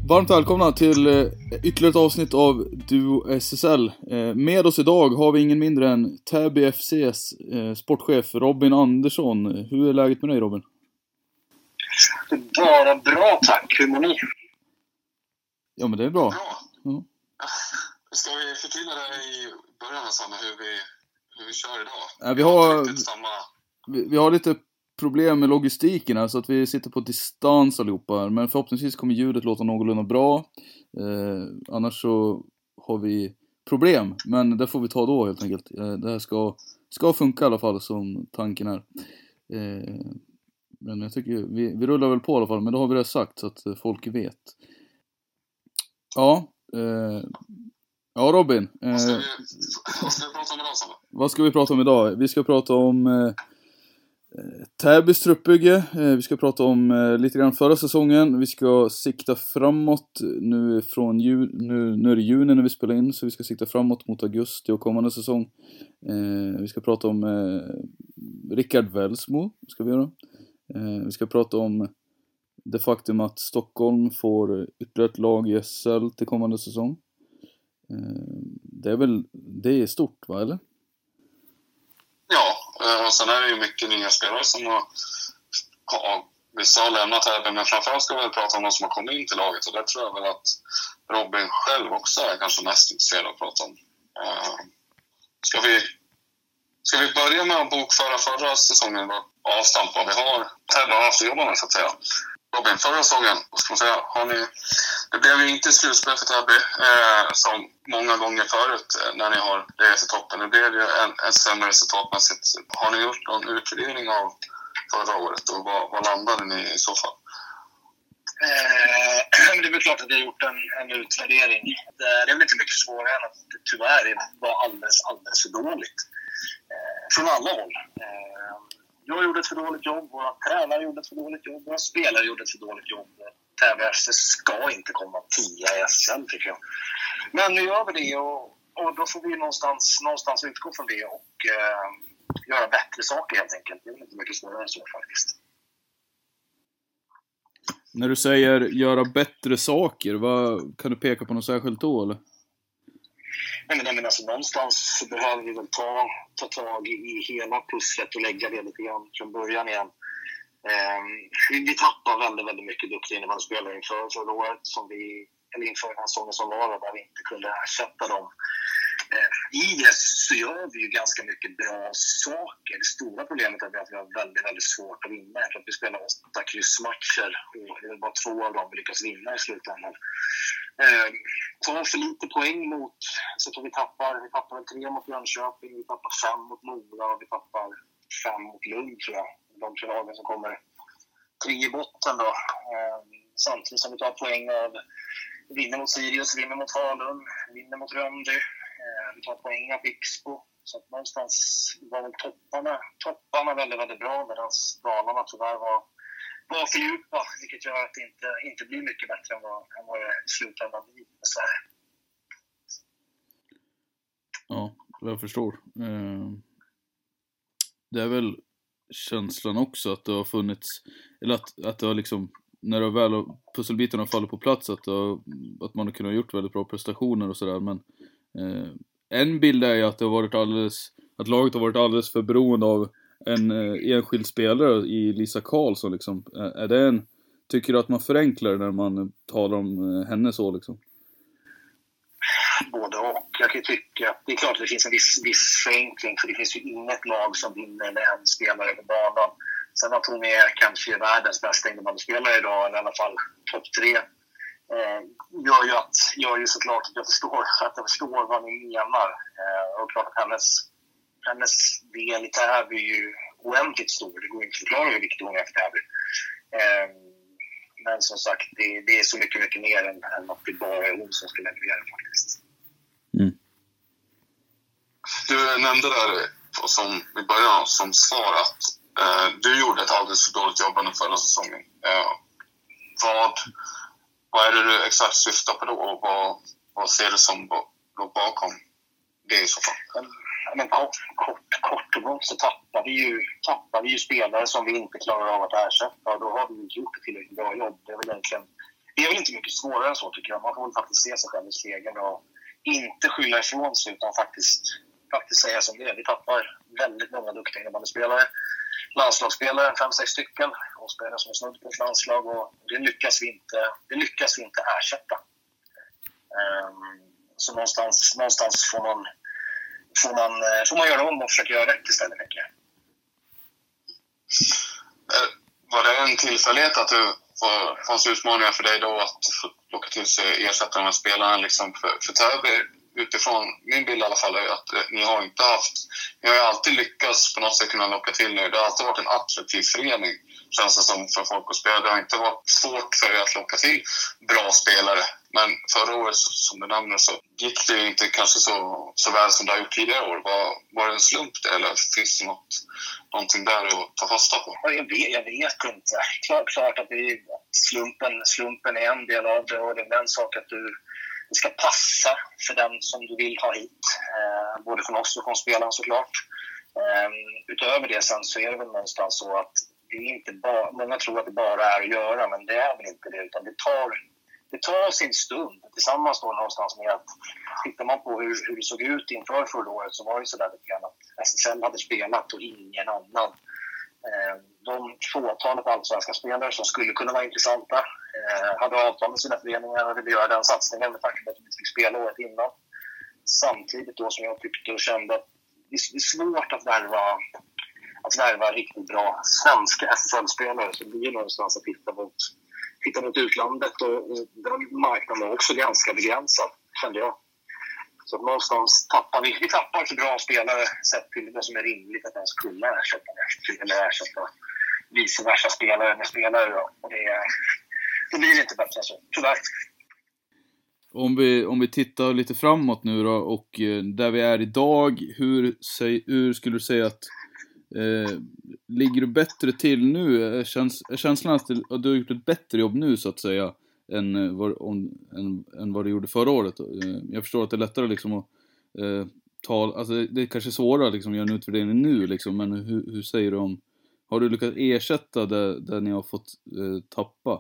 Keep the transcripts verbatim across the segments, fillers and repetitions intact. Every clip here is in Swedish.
Varmt välkomna till eh, ytterligare ett avsnitt av Duo S S L. Eh, med oss idag har vi ingen mindre än Täby F C:s eh, sportchef Robin Andersson. Hur är läget med dig, Robin? Bara bra, tack. Hur mår ni? Ja, men det är bra. Bra. Ja. Ska vi förtydliga det i början, Sanna, hur vi, hur vi kör idag? Ja, vi, har, inte riktigt samma... vi, vi har lite problem med logistiken här, så att vi sitter på distans allihopa här. Men förhoppningsvis kommer ljudet låta någorlunda bra. Eh, annars så har vi problem, men det får vi ta då helt enkelt. Eh, det här ska, ska funka i alla fall, som tanken är. Eh, men jag tycker vi, vi rullar väl på i alla fall, men då har vi det sagt så att folk vet. Ja, eh, ja Robin. Eh, vad, ska vi, vad ska vi prata om idag, Sanna? Vad ska vi prata om idag? Vi ska prata om eh, Täbys truppbygge. Eh, vi ska prata om eh, lite grann förra säsongen. Vi ska sikta framåt nu från ju, nu, nu är det juni när vi spelar in, så vi ska sikta framåt mot augusti och kommande säsong. Eh, vi ska prata om eh, Rickard Welsmo, ska vi göra. Eh, vi ska prata om det faktum att Stockholm får ytterligare ett lag i S L till kommande säsong. Eh, det är väl, det är stort, va, eller? Ja, och sen är det ju mycket nya spelare som har, ja, vissa har lämnat här, men framförallt ska vi prata om de som har kommit in till laget, och det tror jag väl att Robin själv också är kanske mest intresserad av att prata om. Uh, ska vi ska vi börja med att bokföra förra säsongen och avstampa vad vi har här bara haft att jobba med, så att säga. Robin, förra säsongen, vad ska man säga, har ni, det blev ju inte slutspel för Täby eh, som många gånger förut eh, när ni har legat i toppen. Det blev ju en, en sämre resultatmässigt. Har ni gjort någon utvärdering av förra året, och vad, vad landade ni i så fall? Eh, det är väl klart att vi har gjort en, en utvärdering. Det, det är väl inte mycket svårare än att det tyvärr var alldeles, alldeles för dåligt. Eh, från alla håll. Eh, Jag gjorde ett för dåligt jobb, våra tränare gjorde ett för dåligt jobb, våra spelare gjorde ett för dåligt jobb. Täby F C ska inte komma tia i S L, tycker jag. Men nu gör vi det, och, och då får vi någonstans, någonstans utgå från det och eh, göra bättre saker helt enkelt. Det är inte mycket svårare än så faktiskt. När du säger göra bättre saker, vad, kan du peka på något särskilt då, eller? Nej, men, men alltså, någonstans så behöver vi väl ta, ta tag i hela pusslet och lägga det lite grann från början igen. Eh, vi, vi tappar väldigt, väldigt mycket duktiga innebandyspelare inför förra året, som vi, eller inför den här säsongen som var, där vi inte kunde ersätta dem. Eh, I det så gör vi ju ganska mycket bra saker. Det stora problemet är att vi har väldigt, väldigt svårt att vinna. Jag tror att vi spelar åtta kryssmatcher, och det är bara två av dem vi lyckas vinna i slutändan. Eh, tar för lite poäng mot, så att vi tappar, vi tappar tre mot Jönköping, vi tappar fem mot Mora och vi tappar fem mot Lund, tror jag. De tre lagen som kommer tre i botten då. Eh, samtidigt som vi tar poäng av, vinner mot Sirius, vinner mot Falun, vinner mot Rönnby. Eh, vi tar poäng av Pixbo. Så att någonstans var väl topparna, topparna väldigt, väldigt bra, medan dalarna tyvärr var var för djupa, vilket gör att det inte, inte blir mycket bättre än vad, än vad det i slutändan blir. Så här. Ja, jag förstår. Det är väl känslan också att det har funnits, eller att, att det har liksom, när det väl pusselbitarna faller på plats, att, har, att man har kunnat gjort väldigt bra prestationer och sådär. Men eh, en bild är ju att det har varit alldeles, att laget har varit alldeles för beroende av en eh, enskild spelare i Lisa Karlsson liksom. Är, är det en, tycker du att man förenklar när man talar om eh, henne så liksom? Både och. Jag kan tycka att det är klart att det finns en viss, viss förenkling, för det finns ju inget lag som vinner med en spelare på banan. Sen att hon är kanske världens bästa innebandyspelare idag, eller i alla fall topp tre, eh, gör ju att gör ju såklart att jag förstår att jag förstår vad ni menar. Eh, och klart att hennes hennes del i Täby är ju oändligt stor. Det går inte att förklara hur viktig hon är för Täby. Eh, men som sagt, det, det är så mycket, mycket mer än, än att det bara är hon som ska leverera faktiskt. Mm. Du nämnde där som, i början som svar att eh, du gjorde ett alldeles för dåligt jobb under förra säsongen. Eh, vad, vad är det du exakt syftar på då, och vad, vad ser du som låg bakom det i så fall? Men kort, kort, kort och gott så tappar vi, ju, tappar vi ju spelare som vi inte klarar av att ersätta, och då har vi inte gjort ett tillräckligt bra jobb. Det är väl egentligen det är väl inte mycket svårare än så, tycker jag. Man får väl faktiskt se sig själv i spegeln och inte skylla ifrån sig, utan faktiskt, faktiskt säga som det är. Vi tappar väldigt många duktiga innebandyspelare, landslagsspelare, fem, sex stycken, och spelare som är snudd på ett landslag, och det lyckas vi inte, det lyckas vi inte ersätta. Um, så någonstans, någonstans får man, får man, får man göra om och försöka göra rätt istället, tänker jag. Var det en tillfällighet att det fanns utmaningar för dig då att plocka till sig ersätta de här spelarna liksom för, för Täby? Utifrån min bild i alla fall är att ni har inte haft, ni har ju alltid lyckats på något sätt kunna locka till nu. Det har alltid varit en attraktiv förening, känns det som, för folk att spela. Det har inte varit svårt för er att locka till bra spelare. Men förra året, som du nämner, så gick det inte kanske så, så väl som det har gjort tidigare år. Var, var det en slump det, eller finns det något, någonting där att ta fasta på? Ja, jag, vet, jag vet inte. Klart, klart att det är, slumpen, slumpen är en del av det, och det är en sak att du det ska passa för den som du vill ha hit. Eh, både från oss och från spelaren såklart. Eh, utöver det sen så är det väl någonstans så att det är inte bara, många tror att det bara är att göra, men det är väl inte det, utan det tar, det tar sin stund tillsammans då någonstans med att tittar man på hur, hur det såg ut inför förra året, så var det så där lite grann att S S L hade spelat och ingen annan. De fåtalet allsvenska spelare som skulle kunna vara intressanta eh, hade avtal med sina föreningar och ville göra den satsningen med tanke på att de inte fick spela året innan. Samtidigt då som jag tyckte och kände att det är svårt att värva, att värva riktigt bra svenska S S L-spelare, så det blir någonstans att titta mot, titta mot utlandet, och, och den marknaden var också ganska begränsad, kände jag. Så någonstans tappar vi, vi tappar för bra spelare sett till vad som är rimligt att man skulle ersätta, eller ersätta vice versa spelare med spelare. Och det, det blir inte bättre så, tyvärr. Om vi, om vi tittar lite framåt nu då, och där vi är idag, hur, hur skulle du säga att eh, ligger du bättre till nu? Är, käns, är känslan att du har gjort ett bättre jobb nu så att säga än vad, om, än, än vad du gjorde förra året? Jag förstår att det är lättare liksom att eh, ta, alltså det är kanske svårare liksom att göra en utvärdering nu liksom, men hur, hur säger du om, har du lyckats ersätta det, det ni har fått eh, tappa?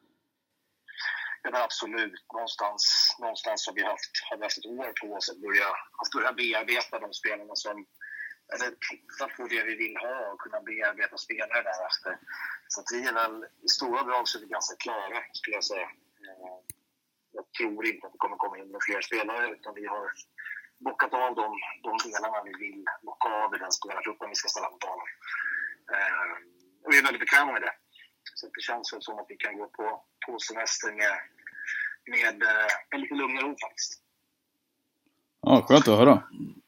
Ja, men absolut. Någonstans, någonstans har vi haft, har vi haft ett år på oss att börja, att börja bearbeta de spelarna som, eller titta på det vi vill ha och kunna bearbeta spelare därefter. Så att vi är väl, i stora drag så är vi ganska klara, skulle jag säga. Jag tror inte att det kommer komma in med fler spelare, utan vi har bockat av de, de delarna vi vill bocka av i den spelartruppen vi ska ställa på banan. Och vi är väldigt bekväma med det. Så det känns väl som att vi kan gå på, på semester med, med, med lite lugn och ro faktiskt. Ja, skönt att höra.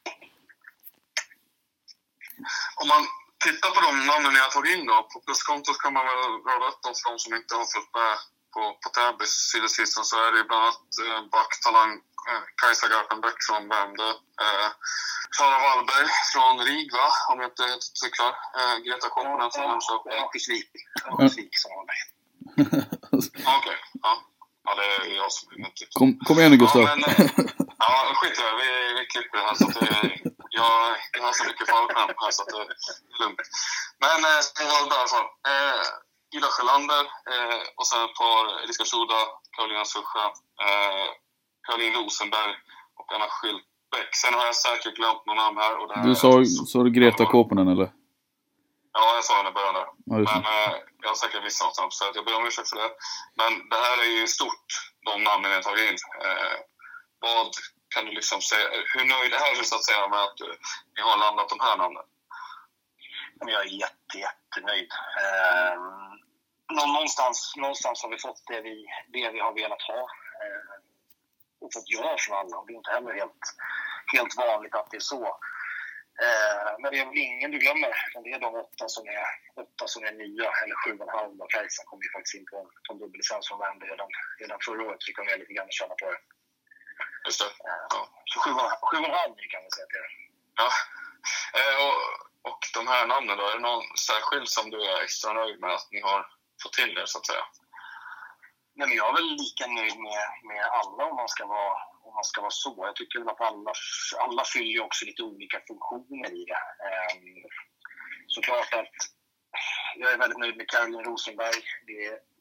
Om man tittar på de namnen ni har tagit in då, på pluskontot kan man väl rada upp dem för de som inte har följt med på, på Täbys sidosisten, så är det bland annat eh, backtalang eh, Kajsa Garpenbäck från Värmdö, eh, Klara Wallberg från Rig, va? Om jag inte cyklar. Eh, Greta Kopponen från Hemköping. Örnsköldsvik. Örnsköldsvik som Wallberg. Okej, okay, ja. Ja, det är jag som är inte. Kom, kom igen nu, Gustav. Ja, men, ja, skit i det. Vi, vi klipper det här så att det, jag, jag har så mycket fallskärm här så att det är lugnt. Men eh, det var i alla fall. Eh, Ida Sjölander eh, och sen ett par Eliska Schuda, Karolina Suscha, eh, Caroline Rosenberg och Anna Schildbäck. Sen har jag säkert glömt någon namn här. Och det du sa, sa du Greta Kopponen eller? Ja, jag sa den i början där. Ja, men eh, jag har säkert missat något, så jag ber om ursäkt för det. Men det här är ju stort, de namnen jag har tagit in. Eh, vad kan du liksom säga, hur nöjd är du så att säga med att du, ni har landat de här namnen? Jag är jätte, jättenöjd. Eh, någonstans, någonstans har vi fått det vi, det vi har velat ha. Eh, och fått göra från alla. Och det är inte heller helt, helt vanligt att det är så. Eh, men det är väl ingen du glömmer. Det är de åtta som är, åtta som är nya, eller sju och en halv. Och Kajsa kom ju faktiskt in på, på en dubbellicens från Värmdö redan, redan förra året. Så vi kom med lite grann och känna på det. Just det. Eh, ja. Så sju och en halv kan vi säga till det. Ja. Eh, och, och de här namnen då, är det någon särskild som du är extra nöjd med att ni har fått till det så att säga? Nej, men jag är väl lika nöjd med, med alla om man ska vara, om man ska vara så. Jag tycker att alla, alla fyller också lite olika funktioner i det. Um, såklart att jag är väldigt nöjd med Caroline Rosenberg. Det är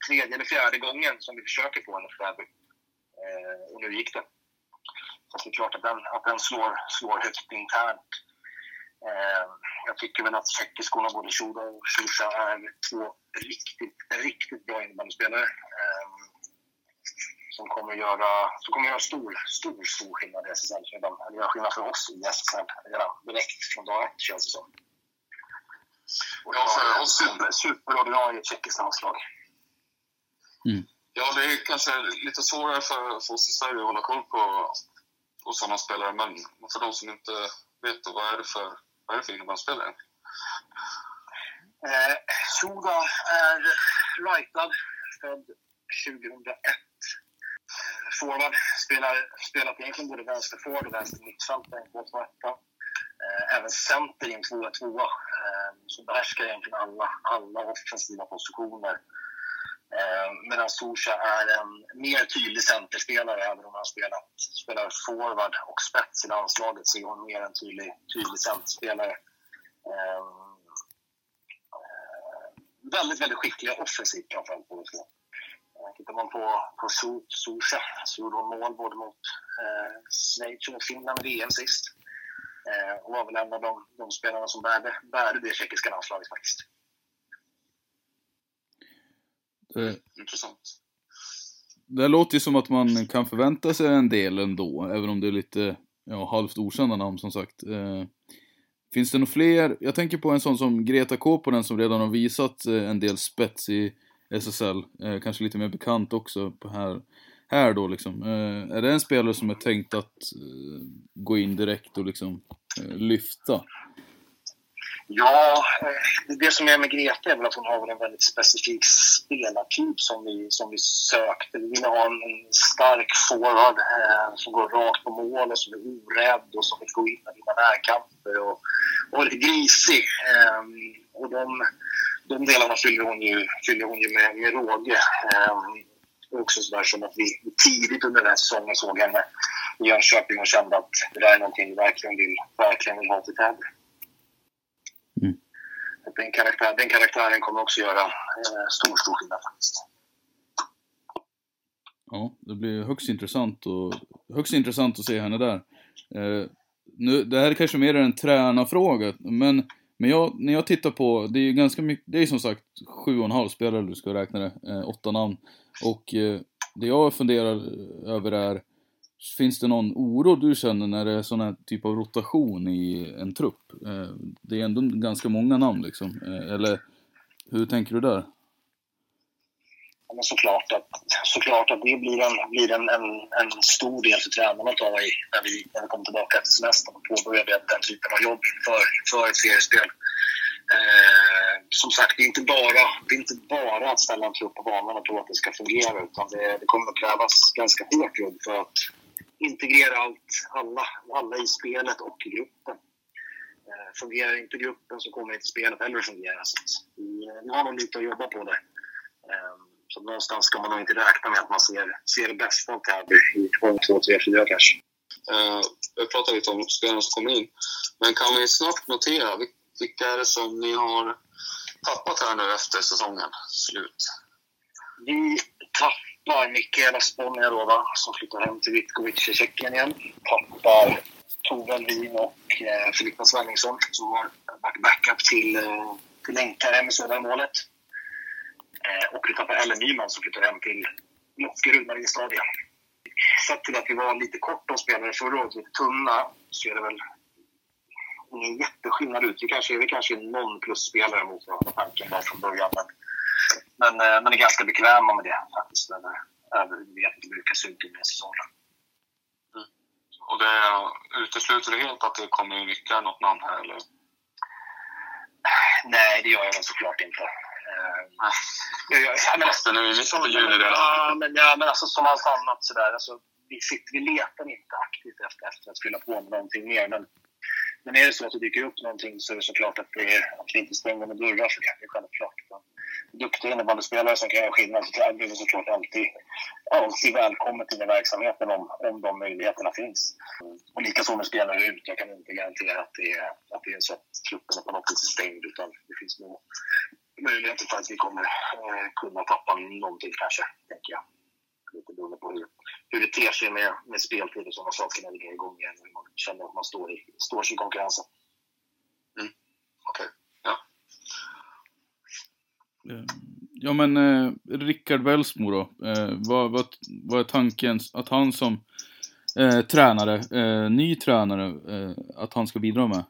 tredje eller fjärde gången som vi försöker få henne för Täby. Eh, och nu gick det. Så det är klart att den, att den slår, slår högt internt. Eh, jag tycker väl att tjeckiskorna, både Shuda och Shusha, är två riktigt, riktigt bra innebandyspelare. Eh, som kommer göra, som kommer göra stor, stor, stor skillnad i S S L. Eller göra skillnad för oss i S S L redan direkt från dag ett, känns det som. Och ja, för oss super, superordinarie tjeckiskt landslag. Mm. Ja, det är kanske lite svårare för, för oss i Sverige att hålla koll på, på sådana spelare, men för de som inte vet, då, vad är det för, vad är det för innebandyspelare? Eh, Shuda är rightad, född tjugohundraett. Forward, spelar, spelat egentligen både vänster forward och vänster mittfältare i två två ett. Eh, även center i en två två. Eh, så behärskar egentligen alla, alla offensiva positioner. Eh, medan Shusha är en mer tydlig centerspelare, även om han spelat, spelar forward och spets i landslaget, så är hon mer en tydlig, tydlig centerspelare. Eh, väldigt, väldigt skickliga offensivt framförallt på det två. Tittar man på, på Shusha så gjorde hon mål både mot eh, Schweiz och Finland i V M sist. Eh, och var väl en av de, de spelarna som bärde, bärde det tjeckiska landslaget faktiskt. Det, Intressant. Det låter ju som att man kan förvänta sig en del ändå, även om det är lite ja, halvt okända namn som sagt. Eh, finns det några fler? Jag tänker på en sån som Greta Kåponen som redan har visat eh, en del spets i S S L, eh, kanske lite mer bekant också på här, här då liksom. Eh, är det en spelare som är tänkt att eh, gå in direkt och liksom eh, lyfta? Ja, eh, det som är med Greta är väl att hon har en väldigt specifik spelartyp som vi, som vi sökte. Vi ville ha en stark forward eh, som går rakt på mål och som är orädd och som vill gå in och vinna närkamper och, och lite grisig. Eh, och de De delarna fyller hon ju, fyller hon ju med, med råge. Ehm, också sådär som att vi tidigt under den här säsongen såg henne i Jönköping och kände att det där är någonting vi verkligen vill, verkligen vill ha till Täby. Mm. Den, karaktär, den karaktären kommer också göra eh, stor, stor skillnad faktiskt. Ja, det blir högst intressant, och, högst intressant att se henne där. Eh, nu, det här är kanske mer en tränarfråga, men Men jag, när jag tittar på, det är ju ganska mycket, det är som sagt sju och en halv spelare du ska räkna det, eh, åtta namn. Och eh, det jag funderar över är, finns det någon oro du känner när det är sån här typ av rotation i en trupp? Eh, det är ändå ganska många namn liksom, eh, eller hur tänker du där? Ja, men såklart att, såklart att det blir en, blir en, en, en stor del för tränarna att ta i när vi, när vi kommer tillbaka efter semestern och påbörjar den typen av jobb för, för ett seriespel. Eh, som sagt, det är, inte bara, det är inte bara att ställa en trupp på banan och tro att det ska fungera, utan det, det kommer att krävas ganska hårt jobb för att integrera allt, alla, alla i spelet och i gruppen. Eh, fungerar inte gruppen så kommer inte spelet heller att fungera. Så vi, vi har nog lite att jobba på det. Eh, Så någonstans ska man nog inte räkna med att man ser, ser det bästa av Täby i två, tre, fyra kanske. Uh, jag pratar lite om spelarna som kommer in. Men kan vi snabbt notera vilka är det som ni har tappat här nu efter säsongen slut? Vi tappar Mikaela Sponjarova som flyttar hem till Vitkovic i Tjeckien igen. Tappar Tove Elvin och eh, Filippa Svenningsson som har varit backup till, eh, till Länkare med södra målet. Eh, och vi tappar Ellen Nyman som flyttar hem till Lockerud när vi är stadion. Sett till att vi var lite korta och spelare förra året, lite tunna, så är det väl ingen jätteskillnad ut. Vi kanske är vi kanske någon plusspelare mot vad tanken var från början. Men, men, eh, men är ganska bekväma med det faktiskt. Vi vet att det brukar se ut i den här säsongen. Mm. Och det utesluter det helt att det kommer in ytterligare något namn här, eller? Nej, det gör jag väl såklart inte. Nej. Jag, jag, jag, men, Fast den är ju mitt på juni redan. Ja, men, ja, men alltså som allt annat sådär. Alltså, vi, sitter, vi letar inte aktivt efter, efter att fylla på med någonting mer. Men, men är det så att det dyker upp någonting så är det såklart att, det är, att vi inte stänger med dörrar för det. Det är självklart. Duktiga innebandyspelare som kan göra skillnad så blir det såklart alltid, alltid välkommet i den verksamheten om, om de möjligheterna finns. Och likaså med spelare ut. Jag kan inte garantera att det är, att det är så att truppen är på något vis stängd, utan det finns nog möjligheter för att vi kommer eh, kunna tappa någonting kanske, tänker jag. Lite beroende på hur, hur det ter sig med, med speltid och sådana saker när vi är igång igen. Hur man känner att man står i, står sig i konkurrensen. Mm. Okej, okay. Ja. Ja, men eh, Rickard Welsmo då. Eh, vad, vad, vad är tanken att han som eh, tränare, eh, ny tränare, eh, att han ska bidra med?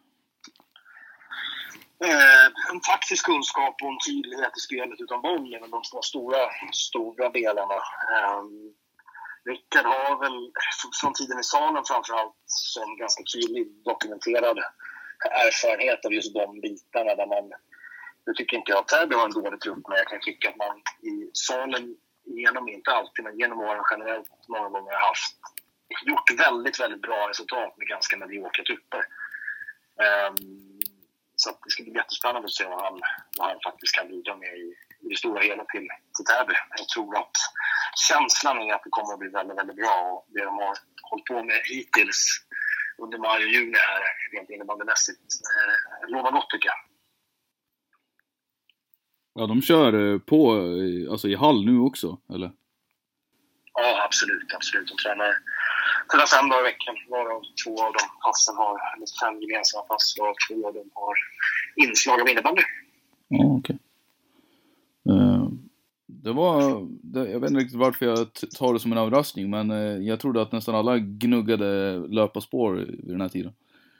Eh, en taktisk kunskap och en tydlighet i spelet utan bollen, de två stora, stora delarna. Eh, Rickard har väl från tiden i Salen framförallt som ganska tydlig dokumenterad erfarenhet av just de bitarna där man, jag tycker inte jag att Täby har en dålig trupp, men jag kan tycka att man i Salen genom, inte alltid, men genom åren generellt många gånger har haft gjort väldigt, väldigt bra resultat med ganska mediokra trupper. Um, så att det ska bli jättespännande att se vad han, vad han faktiskt kan bidra med i, i det stora hela till, till Täby. Jag tror att känslan är att det kommer att bli väldigt, väldigt bra, och det de har hållit på med hittills under maj och juni här, rent innebandymässigt, eh, lovar gott tycker jag. Ja, de kör på alltså i hall nu också, eller? Ja, absolut, absolut. De tränar, tränar fem dagar i veckan. Varav två av de passen har lite fem gemensamma pass, och två av dem har inslag av innebandy. Ja, okej. Okay. Uh, det var, det, jag vet inte riktigt varför jag t- tar det som en överraskning, men uh, jag trodde att nästan alla gnuggade löparspår vid den här tiden.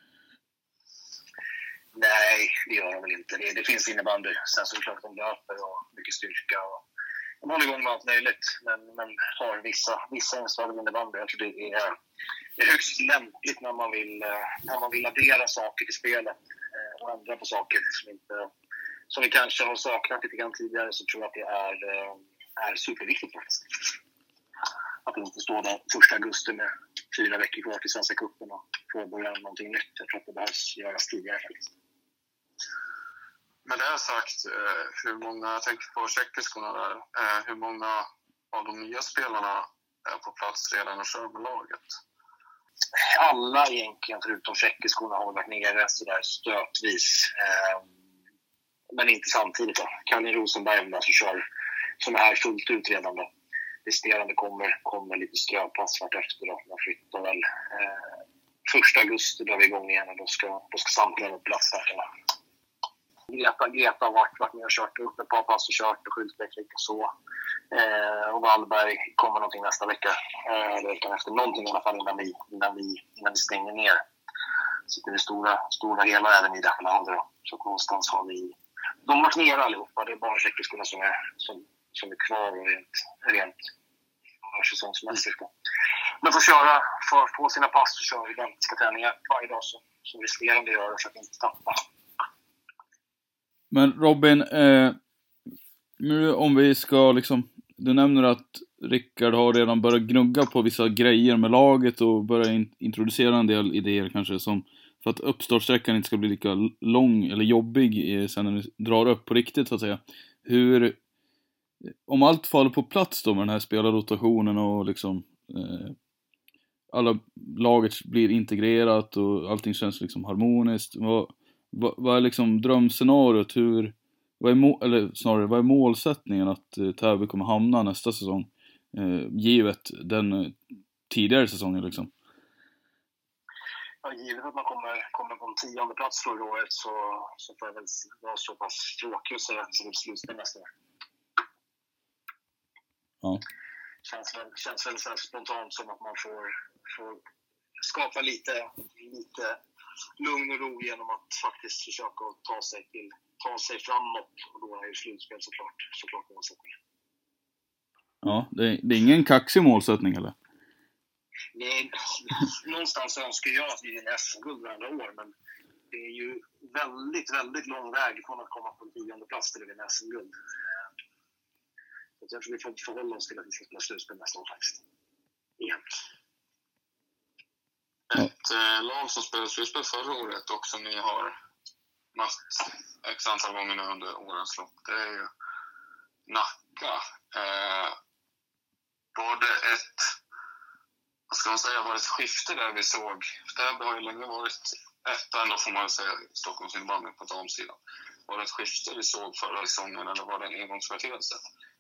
Nej, det gör de väl inte. Det, det finns innebandy. Sen så är det klart att de löper och mycket styrka. Och de håller igång med allt möjligt, men, men har vissa, vissa inslag av innebandy. Jag tror det är, det är högst lämpligt när man vill, när man vill addera saker till spelet och ändra på saker som, inte, som vi kanske har saknat lite grann tidigare, så tror jag att det är, är superviktigt faktiskt. Att inte stå där första augusti med fyra veckor kvar till Svenska cupen och påbörja någonting nytt. Jag tror att det behövs göras tidigare faktiskt. Men det har sagt, hur många, jag tänker på tjeckiskorna där, hur många av de nya spelarna är på plats redan och kör med laget? Alla egentligen, förutom tjeckiskorna, har varit nere sådär stötvis. Men inte samtidigt då. Karin Rosenberg där som kör, som är här fullt ut redan då. Resterande kommer, kommer lite ströpass vart efter då. Man flyttar väl eh, första augusti då vi är igång igen, och då ska, då ska samtliga på plats där. Greta, Greta har varit, varit med och kört upp ett par pass och kört, och Skyltbäck lika så. Eh, och Wallberg kommer någonting nästa vecka. Eh, veckan efter någonting i alla fall innan vi, innan vi, innan vi stänger ner. Så det är det stora, stora hela även i det här landet då. Så någonstans har vi, de har varit nere allihopa. Det är bara tjeckiskorna som är, som, som är kvar och rent, rent säsongsmässigt. Men får köra, för få sina pass och köra identiska träningar varje dag som, som resterande gör, så att inte tappa. Men Robin, eh, nu om vi ska liksom, du nämner att Rickard har redan börjat gnugga på vissa grejer med laget och börjat in, introducera en del idéer kanske, som för att uppstartsträckan inte ska bli lika lång eller jobbig eh, sen när du drar upp på riktigt så att säga. Hur, om allt faller på plats då med den här spelarrotationen och liksom eh, alla laget blir integrerat och allting känns liksom harmoniskt, vad, vad, vad är liksom drömscenariot, hur, vad är må, eller snarare vad är målsättningen att eh, Täby kommer hamna nästa säsong eh, givet den eh, tidigare säsongen liksom? Ja, givet att man kommer, kommer på en tionde plats förra året, så, så får jag väl vara så pass tråkig och säga att det blir slutspel nästa år. Ja. Känns väl, känns väl så här spontant som att man får, får skapa lite, lite lugn och ro genom att faktiskt försöka ta sig, till, ta sig framåt, och då är ju slutspel såklart, såklart målsättningen. Ja, det är, det är ingen kaxig målsättning eller? Nej, någonstans önskar jag att vi vinner S M-guld varandra år, men det är ju väldigt, väldigt lång väg från att komma på en tionde plats till att vinna S M-guld. Så jag tror vi får förhålla oss till att vi ska spela slutspel nästa år faktiskt. Igen. Ett eh, lag som spelade slutspel förra året och som ni har mött x antal gånger nu under årens lopp, det är ju Nacka. Eh, var det ett, vad ska man säga, var det ett skifte där vi såg? Det har ju länge varit ett, ändå får man säga, Stockholms innebandy på damsidan. var det ett skifte vi såg förra säsongen eller var det en engångsföreteelse?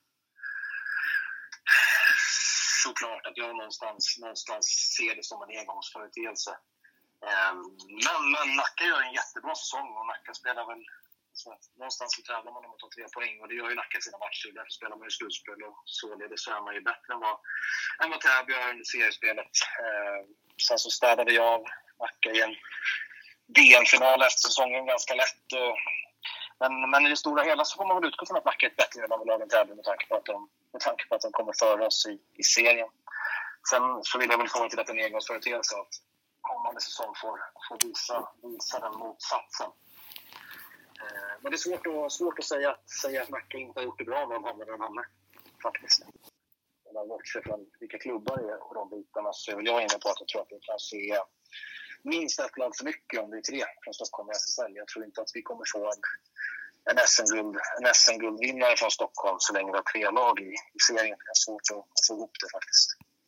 Såklart att jag någonstans, någonstans ser det som en engångsföreteelse. Men, men Nacka gör en jättebra säsong och Nacka spelar väl så, någonstans så tävlar man om att ta tre poäng och det gör ju Nacka sina matcher. Därför spelar man ju slutspel och således så är man ju bättre än vad, än vad Täby gör under seriespelet. Sen så städade jag av Nacka i en D M-final efter säsongen ganska lätt. Och, men, men i det stora hela så får man väl utgå från att Nacka är ett bättre lag än Täby med tanke på att de, med tanke på att de kommer före oss i, i serien. Sen så vill jag väl komma till att en engångsföreteelse att kommande säsong får, får visa, visa den motsatsen. Eh, men det är svårt att, svårt att säga, säga att Nacka inte har gjort det bra när de hamnar där de hamnar. Faktiskt. Om man bortser från vilka klubbar det är och de bitarna så är väl jag inne på att jag tror att vi kan se minst ett lag för mycket om det är tre från Stockholm i S S L. Jag tror inte att vi kommer få en, en S M-guld, en S M-guldvinnare från Stockholm så länge vi har tre lag i, i serien. Det är svårt att få ihop det faktiskt.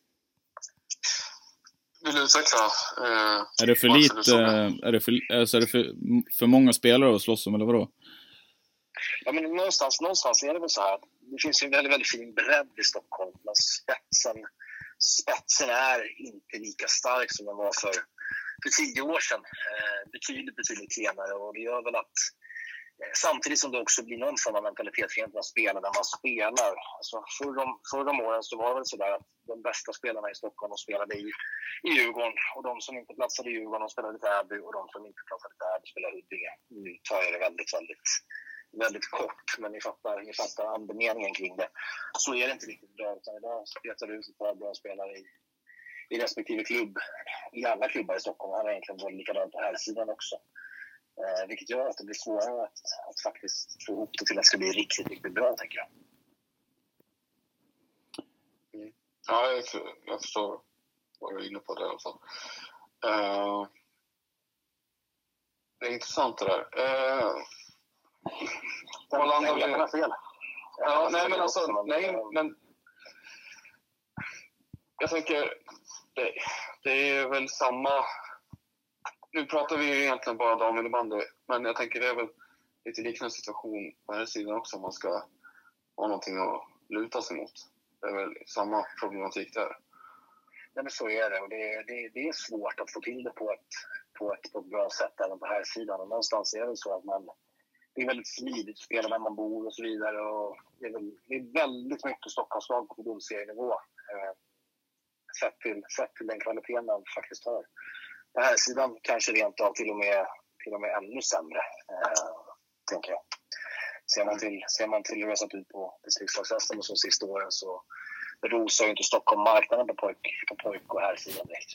Vill du utveckla? Eh, är det för lite, är det för, alltså är det för, för många spelare att slåss om eller vadå? Ja, men någonstans, någonstans är det väl så här. Det finns ju en väldigt, väldigt fin bredd i Stockholm. Men spetsen, spetsen är inte lika stark som den var för, för tio år sedan. Eh, betydligt, betydligt klenare. Och det gör väl att eh, samtidigt som det också blir någon form av mentalitet för att spela där man spelar. Alltså förra, förra åren så var det väl så där att de bästa spelarna i Stockholm och spelade i, i Djurgården. Och de som inte platsade i Djurgården och spelade i Täby. Och de som inte platsade i Täby spelade i Huddinge. Nu tar jag det väldigt, väldigt... väldigt kort, men ni fattar, ni fattar andemeningen kring det. Så är det inte riktigt bra, utan idag spelar ut ett par bra spelare i, i respektive klubb. I alla klubbar i Stockholm har egentligen varit likadant på här sidan också. Eh, vilket gör att det blir svårare att, att faktiskt få ihop det till att det ska bli riktigt, riktigt bra, tänker jag. Mm. Ja, jag, jag förstår vad du är inne på det i alla fall. Uh, det är intressant det där. Uh, Vad landar vi? Jag fel. Ja, nej men alltså, nej men jag tänker det, det är väl samma. Nu pratar vi ju egentligen bara daminnebandy, men jag tänker det är väl lite liknande situation på här sidan också om man ska ha någonting att luta sig mot. Det är väl samma problematik där. Ja, men så är det och det, det, det är svårt att få till det på ett, på ett, på ett bra sätt även på här sidan och någonstans är det så att man det är väldigt smidigt att spela där man bor och så vidare. Och det, är väl, det är väldigt mycket Stockholmslag på förbundsserienivå. Eh, sett, till, sett till den kvaliteten man faktiskt har. På här sidan kanske rent av till och med, till och med ännu sämre, eh, tänker jag. Ser man till, ser man till hur det har sett ut på distriktslagsresten de sista åren så rosar ju inte Stockholm marknaden på pojk, på pojk och här sidan direkt.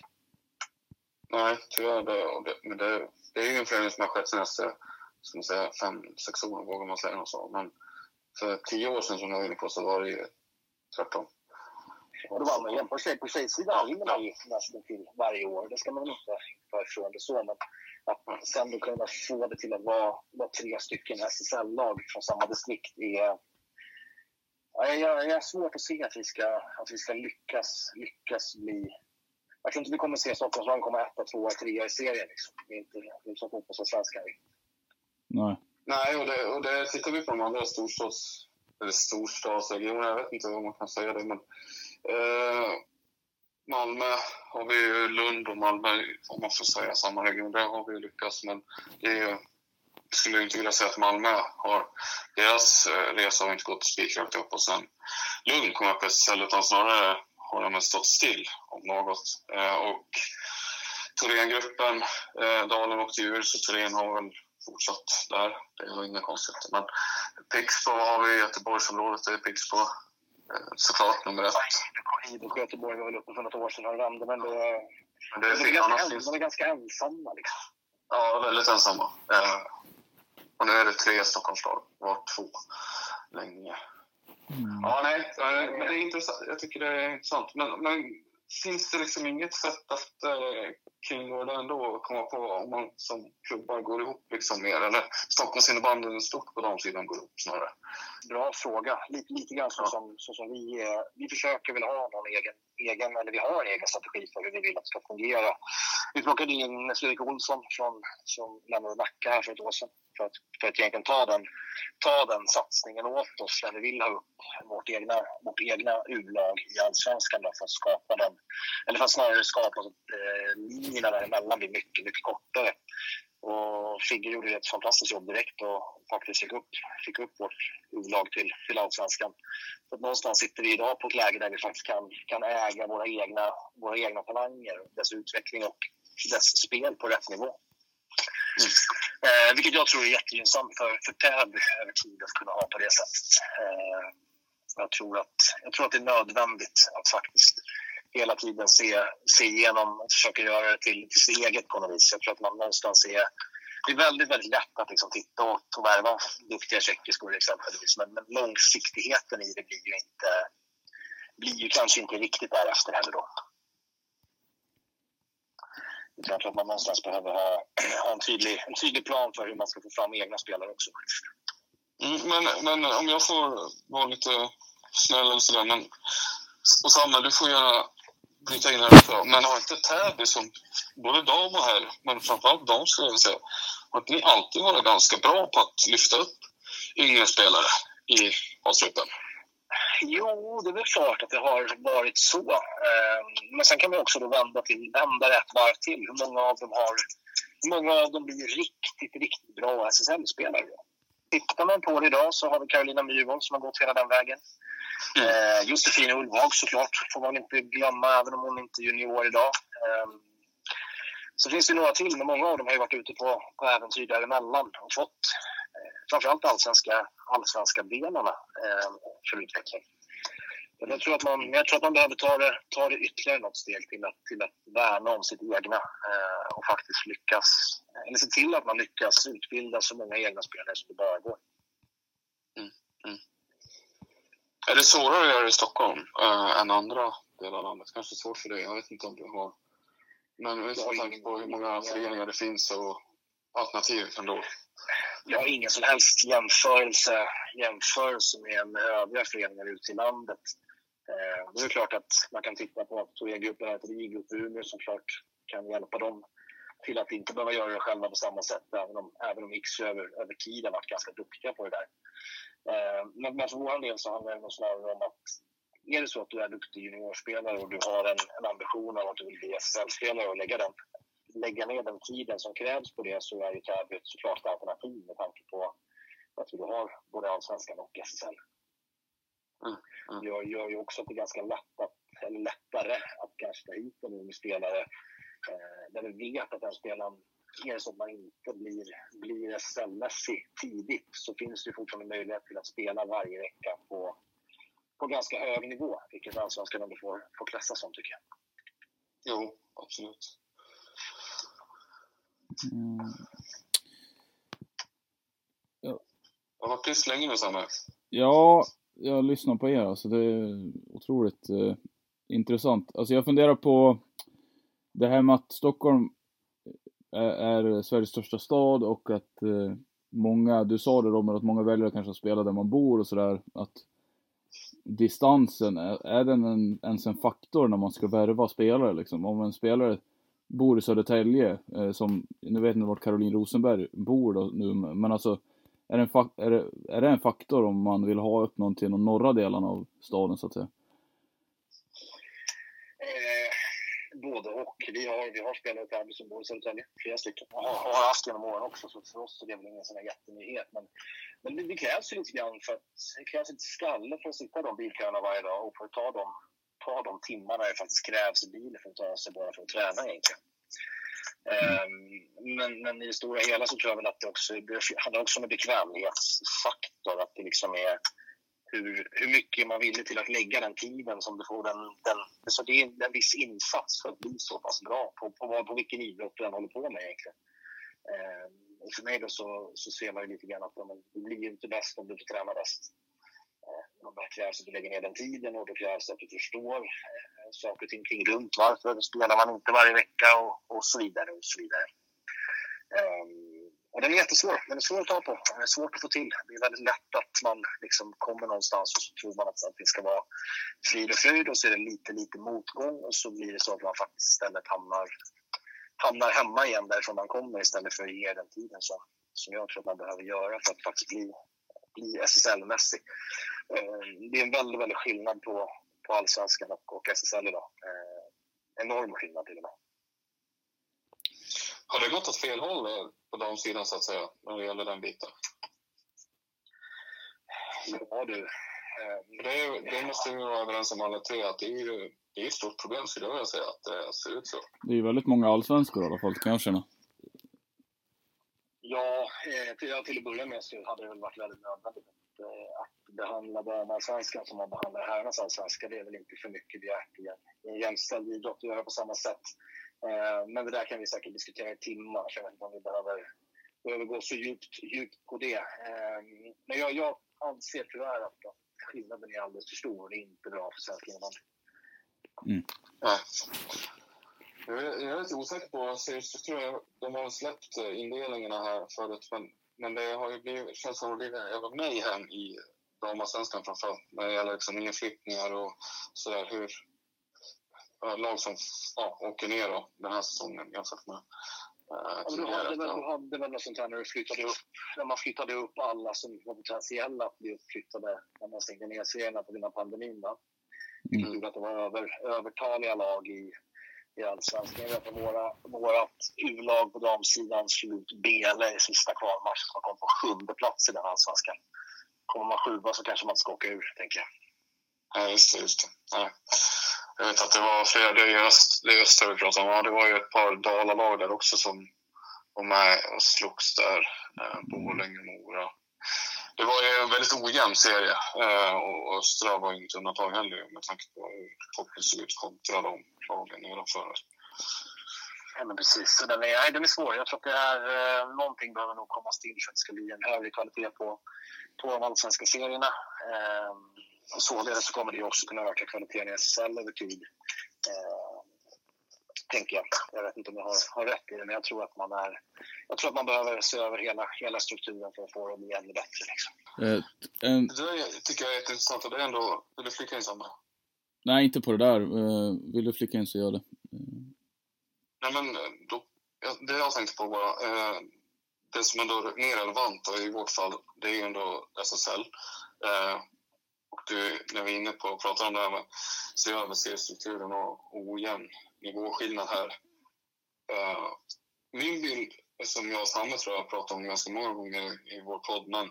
Nej, tyvärr. Det, det, men det, det är ju en förändring som har skett senaste ska man säga, fem, sex år vågar man säga något så. Men för tio år sedan som jag var inne på så var det ju tvärtom. Och då var man ju på, tjej, på tjejsidan vinner man ju nästan till varje år. Det ska man inte ta ifrån det så. Men att sen då kunna få det till att vara, vara tre stycken S S L-lag från samma distrikt är... Ja, jag, jag är svårt att se att vi ska, att vi ska lyckas, lyckas bli... Jag tror inte vi kommer att se Stockholmslag komma etta, tvåa, trea i serien. Liksom. Det är inte, det är inte så fotboll som svenskar. Nej. Nej, och det, och det tittar vi på de andra storstads, eller storstadsregioner, jag vet inte vad man kan säga det, men eh, Malmö har vi ju, Lund och Malmö, om man får säga samma region, där har vi lyckats, men det är ju, skulle jag inte vilja säga att Malmö har, deras eh, resa har inte gått spikrakt upp och sen Lund kom upp istället, utan snarare har de stått still om något. Eh, och Thorengruppen, eh, Dalen åkte ur, så Thoren har väl fortsatt där. Det är inga konstigt. Men Pixbo har vi i Göteborgsområdet. Det är Pixbo. Eh, såklart nummer ett. Och Göteborg var väl uppe för något år sedan och vände, men det, men det är, de är, ganska, ens, de är ganska ensamma. Liksom. Ja, väldigt ensamma. Eh, och nu är det tre Stockholmslag. Var två länge. Mm. Ja, nej. Men det är intressant. Jag tycker det är intressant. Men, men finns det liksom inget sätt att eh, kring det ändå komma på om man som klubbar går ihop liksom mer? Eller Stockholms innebandy stort på de sidan går ihop snarare? bra fråga. Lite, lite grann så, som, så som vi eh, vi försöker väl ha någon egen, egen, eller vi har en egen strategi för hur vi vill att det ska fungera. Vi plockade in Fredrik Olsson från, som lämnade Nacka här för ett år sedan för att, för att egentligen ta den, ta den satsningen åt oss där vi vill ha upp vårt egna, vårt egna U-lag i Allsvenskan för att skapa den, eller för att snarare skapa så att eh, linjerna däremellan blir mycket, mycket kortare. Och Figge gjorde ett fantastiskt jobb direkt och faktiskt fick upp, fick upp vårt U-lag till, till Allsvenskan. Så att någonstans sitter vi idag på ett läge där vi faktiskt kan, kan äga våra egna, våra egna talanger, dess utveckling och dess spel på rätt nivå. Mm. Eh, vilket jag tror är jättegynnsamt för, för Täby över tid att kunna ha på det sättet. Eh, jag, tror att, jag tror att det är nödvändigt att faktiskt hela tiden se, se igenom och försöka göra det till, till sitt eget på något vis. Jag tror att man någonstans är, det är väldigt, väldigt lätt att liksom titta och, och värva duktiga tjeckiskor exempelvis. Men, men långsiktigheten i det blir ju inte, blir ju kanske inte riktigt därefter heller då. Jag tror att man någonstans behöver ha, ha en, tydlig, en tydlig plan för hur man ska få fram egna spelare också. Mm, men, men om jag får vara lite snäll eller sådär, men och samma, du får gärna bryta in här också. Men har inte Täby som både dam och herr, men framförallt dam skulle jag säga, att ni alltid varit ganska bra på att lyfta upp yngre spelare i avslutet? Jo, det är väl klart att det har varit så. Men sen kan man också då vända till vända rätt varv till. Hur många av dem har, hur många av dem blir riktigt, riktigt bra S S L-spelare? Tittar man på det idag så har vi Carolina Myhrvold som har gått hela den vägen. Mm. Eh, Josefin Ulvhag såklart får man inte glömma, även om hon inte är junior idag. Eh, så finns det några till, men många av dem har ju varit ute på, på äventyr däremellan och fått eh, framförallt allsvenska, allsvenska benarna eh, för utveckling. Jag tror att man, jag tror att man behöver ta det, ta det ytterligare något steg till att, till att värna om sitt egna eh, och faktiskt lyckas, eller se till att man lyckas utbilda så många egna spelare som det bara går. Mm. Mm. Är det svårare att göra i Stockholm äh, än andra delar av landet? Kanske svårt för dig, jag vet inte om du har. Men med tanke på hur många föreningar det finns och alternativ ändå. Jag har ingen som helst jämförelse, jämförelse med, med övriga föreningar ute i landet. Eh, det är klart att man kan titta på att Toré-gruppen är ett rigrupp Umeå som klart kan hjälpa dem till att inte behöva göra det själva på samma sätt, även om, även om X över, över tid har varit ganska duktiga på det där. Eh, men, men för vår del så handlar det nog snarare om att är det så att du är duktig juniorspelare och du har en, en ambition av att du vill bli S S L-spelare och lägga, den, lägga ner den tiden som krävs på det, så är ju Täby såklart ett alternativ med tanke på att du har både Allsvenskan och S S L. Mm. Mm. Jag gör ju också att det är ganska lätt att, eller lättare att kanske ta hit en ung spelare eh, där vi vet att den spelaren, är det så att man inte blir, blir S S L-mässig tidigt, så finns det fortfarande möjlighet till att spela varje vecka på, på ganska hög nivå, vilket Allsvenskan ändå får, får klassas som, tycker jag. Jo, absolut. Mm. Ja. Jag har varit tyst länge nu, Samme. Ja, jag lyssnar på er, alltså det är otroligt eh, intressant. Alltså jag funderar på det här med att Stockholm är, är Sveriges största stad och att eh, många, du sa det Robert, att många väljer kanske att spela där man bor och sådär, att distansen, är, är den en, ens en faktor när man ska värva spelare liksom? Om en spelare bor i Södertälje, eh, som, nu vet inte vart Caroline Rosenberg bor då, nu, men alltså är det, en fak- är, det, är det en faktor om man vill ha upp någon till de norra delarna av staden så att säga? Eh, både och. Vi har, vi har spelare där som bor i Södertälje, flera stycken. Och har, har haft genom åren också, så för oss är det väl ingen sån här jättenyhet. Men, men det, det krävs ju lite grann för att, det krävs inte skalle för att sitta de bilköerna varje dag och för att ta dem, ta de timmarna det faktiskt krävs i bilen för att ta sig bara för att träna egentligen. Um, men, men i det stora hela så tror jag väl att det också det handlar också om en bekvämlighetsfaktor, att det liksom är hur, hur mycket man vill till att lägga den tiden som du får den, den så det är en viss insats för att bli så pass bra på, på, på vilken idrott du håller på med egentligen. Um, och för mig då så, så ser man ju lite grann att man, det blir ju inte bäst om du inte tränar bäst. Uh, det krävs att du lägger ner den tiden och det krävs att du förstår uh, saker och ting kring runt varför spelar man inte varje vecka och, och så vidare och så vidare. Um, Och den är jättesvår. Den är svår att ta på. Den är svårt att få till. Det är väldigt lätt att man liksom kommer någonstans och så tror man att det ska vara frid och fröjd och så är det lite, lite motgång och så blir det så att man faktiskt istället hamnar, hamnar hemma igen därifrån man kommer istället för att ge den tiden som, som jag tror att man behöver göra för att faktiskt bli, bli S S L-mässig. Det är en väldigt, väldigt skillnad på, på Allsvenskan och, och S S L idag. Eh, enorm skillnad till och med. Har det gått åt fel håll på de sidan så att säga, när det gäller den biten? Ja du. Eh, det, det måste vi vara överens om alla tre, att det är, ju, det är ett stort problem skulle jag vilja säga att det ser ut så. Det är ju väldigt många allsvenskor i alla fall, kan jag känna. Ja, eh, till, till att börja med så hade det väl varit väldigt nödvändigt att, eh, att behandla damallsvenskan som man behandlar herrarnas allsvenska. Det är väl inte för mycket begärt i en, en jämställd idrott att göra på samma sätt. Eh, men det där kan vi säkert diskutera i timmar, så jag vet inte om vi behöver, behöver gå så djupt, djupt på det. Eh, men jag, jag anser tyvärr att skillnaden är alldeles för stor och det är inte bra för svensk innebandy. Mm. Ja. Jag är, jag är lite osäker på seriestrukturen. De har släppt indelningarna här förut, men, men det har ju blivit, känns som att det är även mig hem i damallsvenskan framförallt när det gäller liksom inflyttningar och sådär, hur lag som ja, åker ner då, den här säsongen jämfört med äh, ja, du hade väl, du hade väl något sånt här när, du flyttade upp, när man flyttade upp alla som var potentiella att bli uppflyttade när man stängde ner serierna på grund av pandemin. Va? Mm. Jag tror att det var över, övertaliga lag i, i Allsvenskan. Jag vet att våra, vårat U-lag på damsidan slog ut B L i sista kvalmatchen som kom på sjunde plats i den Allsvenskan. Kommer man sjua så kanske man ska åka ur, tänker jag. Ja, just det. Just det. Ja. Jag vet att det var flera, det är öst, det är öster vi pratar om. Ja, det var ju ett par dalalag där också som var med och slogs där. Eh, Borlänge, Mora. Det var ju en väldigt ojämn serie. Eh, och Östra var inte undantag heller med tanke på hur toppen såg ut kontra de lagen nedanför. Ja, men precis. Så den, är, nej, den är svår. Jag tror att det är eh, någonting behöver nog komma till för att det ska bli en högre kvalitet på, på de allsvenska serierna. Eh, och således så kommer det också kunna öka kvaliteten i S S L över tid. Eh, tänker jag. Jag vet inte om jag har, har rätt i det, men jag tror att man är, jag tror att man behöver se över hela, hela strukturen för att få det att bli ännu bättre. Liksom. Uh, en... Det tycker jag är intressant och det är ändå, vill du flika in samma? Nej, inte på det där. Uh, vill du flika in så gör det. Uh... Nej, men då, det jag tänkte på bara, uh, det som ändå är mer relevant då, i vårt fall, det är ju ändå S S L. Uh, och du, när vi är inne på att prata om det här med se över seriestrukturen och ojämn nivåskillnad här. Uh, min bild, som jag och Samme tror jag har pratat om ganska många gånger i vår podd, men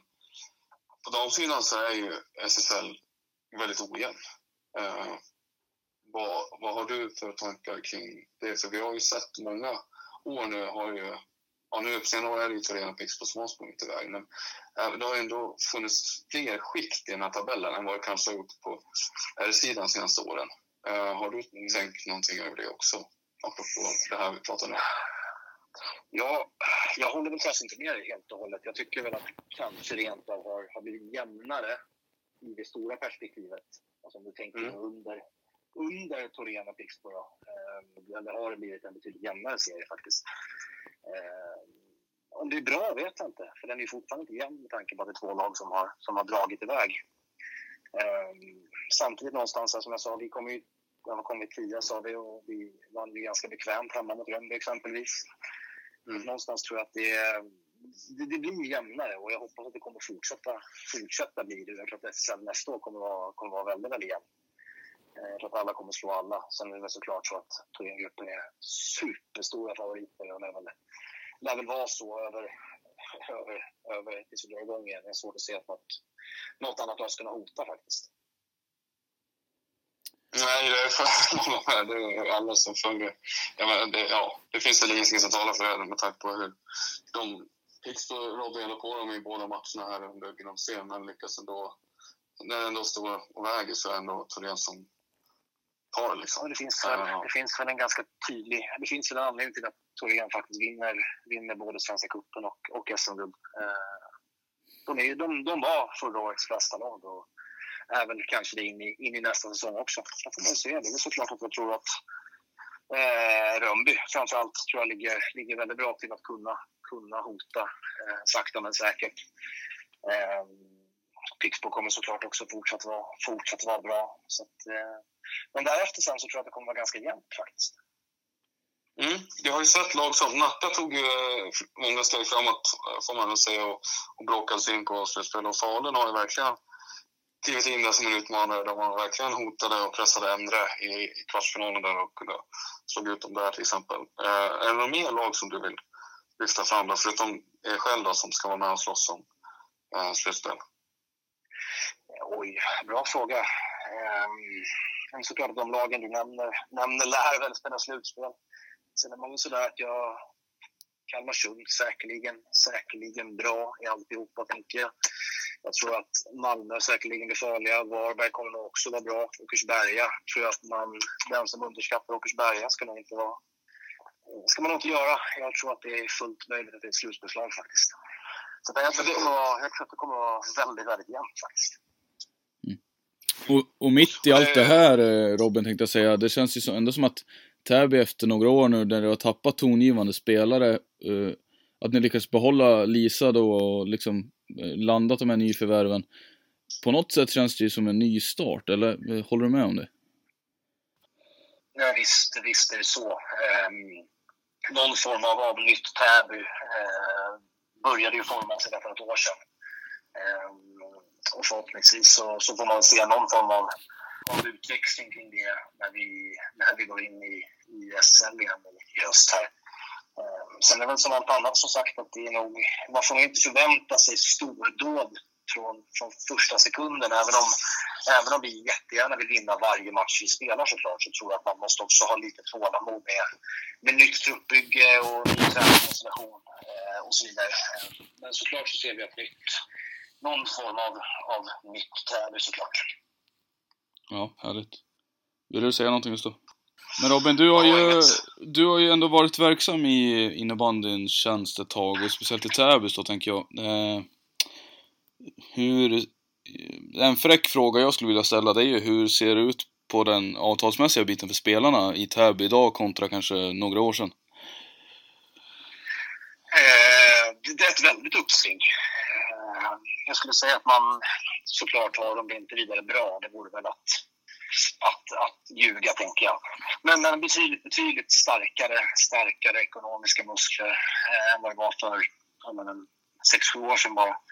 på damsidan så är ju S S L väldigt ojämn. Uh, vad, vad har du för tankar kring det? För vi har ju sett många år nu har ju, ja nu på senare år är det ju Torén och Pixbo som har sprungit iväg, men uh, det har ändå funnits fler skikt i den här tabellen än vad det kanske har gjort på R-sidan de senaste åren. Uh, har du mm. tänkt någonting över det också? Apropå det här vi pratar om. Ja, jag håller väl kanske inte med dig helt och hållet. Jag tycker väl att kanske rent av har, har blivit jämnare i det stora perspektivet. Alltså om du tänker mm. under, under Torén och Pixbo då. Uh, eller har det blivit en betydligt jämnare serie faktiskt. Uh, om det är bra vet jag inte. För den är ju fortfarande inte jämn med tanke på att det är två lag som har, som har dragit iväg. Uh, samtidigt någonstans, som jag sa, vi kommer ju när man kom i tio sa vi och vi vann ju ganska bekvämt hemma mot Rönnby exempelvis. Mm. Någonstans tror jag att det, det, det blir jämnare och jag hoppas att det kommer fortsätta, fortsätta bli det. Jag tror att S S L nästa år kommer vara, kommer vara väldigt, väldigt jämn. Jag tror att alla kommer slå alla. Sen är det såklart så att Torén-gruppen är superstora favoriter och det väl, lär väl vara så över, över, över tills vi drar igång igen. Det är svårt att se att något, något annat lag ska kunna hota faktiskt. Nej, det är för det är alla som följer. Ja, men det, ja, det finns väl ingenting som talar för det med tanke på hur de Pixbo och Robin håller på dem i båda matcherna här under G N C, men lyckas ändå, när det ändå står och väger så är det ändå Torén som tar liksom. Ja, det finns väl, ja. det finns väl en ganska tydlig, det finns väl en anledning till att Torén faktiskt vinner, vinner både Svenska cupen och, och S M-guld. De, är, de, de var förra årets bästa lag och även kanske det in i, in i nästa säsong också. Jag får man se. Det är såklart att jag tror att Eh, Rönnby framförallt tror jag ligger, ligger väldigt bra till att kunna, kunna hota eh, sakta men säkert. Eh, Pixbo kommer såklart också fortsatt vara, fortsatt vara bra. Så att, eh, men därefter sen så tror jag att det kommer vara ganska jämnt faktiskt. Mm. Jag har ju sett lag som Nacka tog eh, många steg framåt, får man väl säga, och, och bråkade sig in på slutspel. Och Falun har ju verkligen klivit in där som en utmanare. De var verkligen hotade och pressade Endre i, i kvartsfinalen där och kunde slå ut dem där till exempel. Eh, är det några mer lag som du vill lyfta fram då, förutom er själv då, som ska vara med och slåss om eh, slutspel? Oj, bra fråga. Um, såklart att de lagen du nämner, nämner lär väl spela slutspel. Sen är man sådär att jag Kalmarsund säkerligen, säkerligen bra i alltihopa, tänker jag. Jag tror att Malmö säkerligen blir farliga. Varberg kommer nog också vara bra. Åkersberga tror jag att man, den som underskattar Åkersberga ska nog inte vara, ska man nog inte göra. Jag tror att det är fullt möjligt att det är ett slutspelslag faktiskt. Så jag tror att det kommer vara, jag tror att det kommer vara väldigt, väldigt jämnt faktiskt. Mm. Och, och mitt i allt det här, Robin, tänkte jag säga, det känns ju så, ändå som att Täby efter några år nu där det har tappat tongivande spelare, uh, att ni lyckas behålla Lisa då och liksom uh, landat de här nyförvärven. På något sätt känns det ju som en ny start, eller uh, håller du med om det? Ja, visst, visst är det så. Um, någon form av, av nytt Täby uh, började ju forma sig där för ett år sedan. Um, och förhoppningsvis så, så får man se någon form av av utväxling kring det när vi, när vi går in i, i S S L igen i höst här. Um, sen är det väl som allt annat som sagt att det är nog, man får inte förvänta sig stordåd från, från första sekunden, även om, även om vi jättegärna vill vinna varje match vi spelar såklart, så tror jag att man måste också ha lite tålamod med, med nytt truppbygge och ny träningskonstellation eh, och så vidare. Men såklart så ser vi ett nytt, någon form av, av nytt Täby såklart. Ja, härligt. Vill du säga någonting just då? Men Robin, du har ju, du har ju ändå varit verksam i innebandyns tjänst ett tag, och speciellt i Täby så tänker jag. Eh, hur, en fräck fråga jag skulle vilja ställa, det är ju hur ser det ut på den avtalsmässiga biten för spelarna i Täby idag kontra kanske några år sedan? Eh, det är ett väldigt uppsving. Eh, jag skulle säga att man såklart har de inte vidare bra. Det vore väl att, att, att ljuga, tänker jag. Men, men betydligt, betydligt starkare, starkare ekonomiska muskler eh, än vad det var för en sex sju år sedan bara.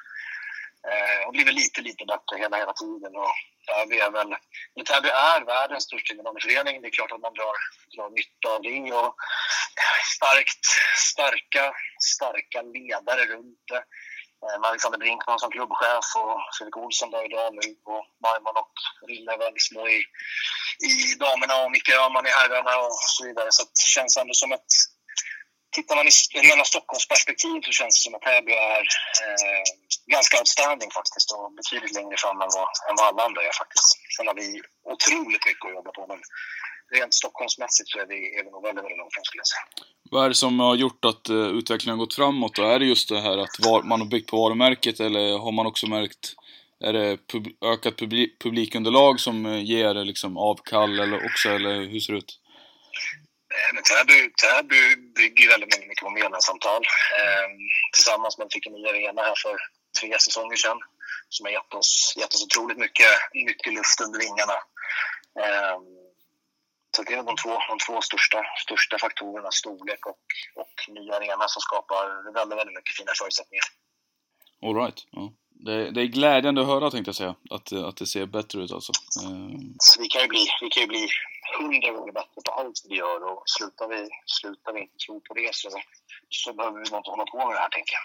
Eh, och blivit lite, lite bättre hela, hela tiden. Och Täby är väl, Täby är världens största innebandyförening. Det är klart att man drar, drar nytta av det. Och starkt, starka, starka ledare runt det. Eh, Alexander Brinkman som klubbchef och Fredrik Olsson där idag nu. Och Majman och Rille är väldigt små i, i damerna och Micke Öhman i herrarna och så vidare. Så det känns ändå som ett... Tittar man i mellan Stockholms perspektiv så känns det som att Täby är eh, ganska outstanding faktiskt och betydligt längre fram än vad, än vad alla andra är faktiskt. Sen har vi otroligt mycket att jobba på, men rent Stockholmsmässigt så är vi, är vi nog väldigt, väldigt långt fram, skulle jag säga. Vad är det som har gjort att uh, utvecklingen har gått framåt då? Är det just det här att var, man har byggt på varumärket, eller har man också märkt, är det pub- ökat publik- publikunderlag som uh, ger liksom avkall eller också, eller hur ser det ut? Men Täby, Täby bygger väldigt mycket på medlemssamtal. Eh, tillsammans med fick en ny arena här för tre säsonger sedan som har gett oss, gett oss otroligt mycket, mycket luft under vingarna. Eh, så det är de två, de två största, största faktorerna, storlek och, och ny arena, som skapar väldigt, väldigt mycket fina förutsättningar. All right. Ja. Det, det är glädjande att höra, tänkte jag säga, att, att det ser bättre ut alltså. Um... Så vi kan ju bli, vi kan ju bli hundra gånger bättre på allt vi gör, och slutar vi, slutar vi inte tro på det så, så behöver vi inte hålla på med det här, tänker jag.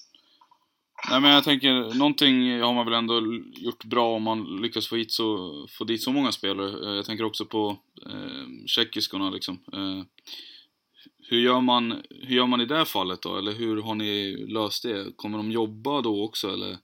Nej, men jag tänker, någonting har man väl ändå gjort bra om man lyckas få, hit så, få dit så många spelare. Jag tänker också på eh, tjeckiskorna liksom. Eh, hur, gör man, hur gör man i det fallet då? Eller hur har ni löst det? Kommer de jobba då också, eller?